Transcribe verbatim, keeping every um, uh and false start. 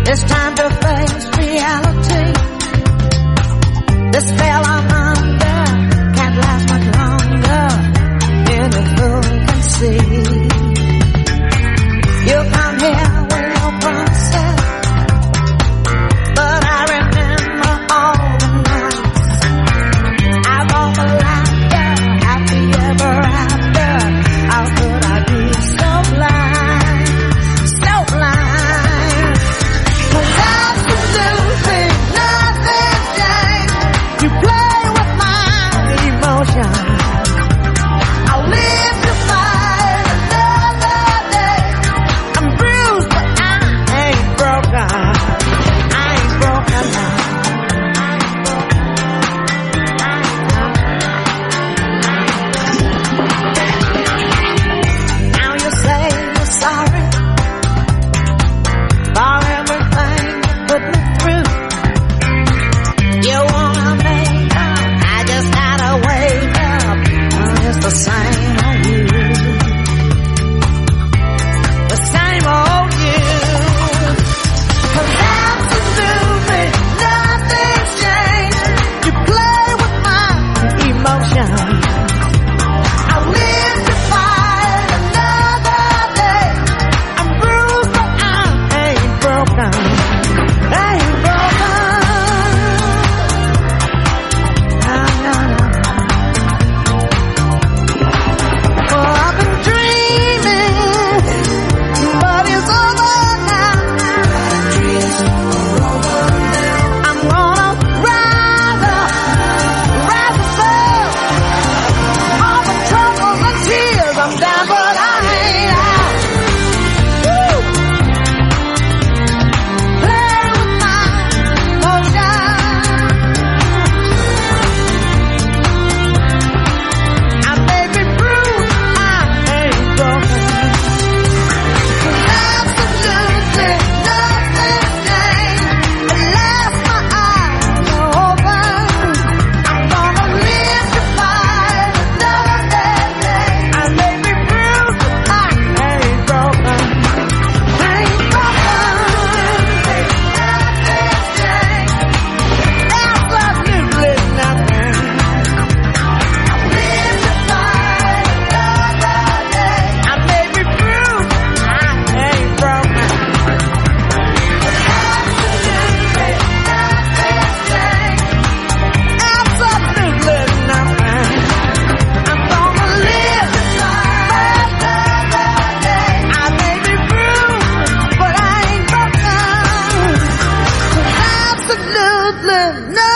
It's time to face reality. This spell I'm under can't last much longer. Any fool can see. You come here with no promises, but I remember all the nights. I bought the laughter, happy ever after. How could I be so blind, so blind? 'Cause absolutely nothing changed. You play with my emotions. I'll live to fight another day. I'm bruised, but I ain't broken. I ain't broken now. Now you say you're sorry for everything you put me through. You wanna make up, I just gotta wake up. Oh, it's the same old you, the same old you. 'Cause absolutely nothing's changed. You play with my emotions. I live to fight another day. I'm bruised, but I ain't broken. I ain't broken. No, no, no. Well, I've been dreaming, but it's over now. I'm gonna rise up, rise above all the troubles and tears. I'm down, but I ain't out. Woo! Play with my emotions. I may be bruised, I ain't broken. Absolutely nothing changed. At last my eyes are open. I'm gonna live to fight another day. I may be bruised, but I ain't broken. I ain't broken. Nothing's changed. Absolutely nothing. Live to fight another day. I may be bruised, I ain't broken. Absolutely nothing's changed. Absolutely nothing. I'm gonna live to fight another day. I may be bruised, but I ain't broken. Absolutely nothing.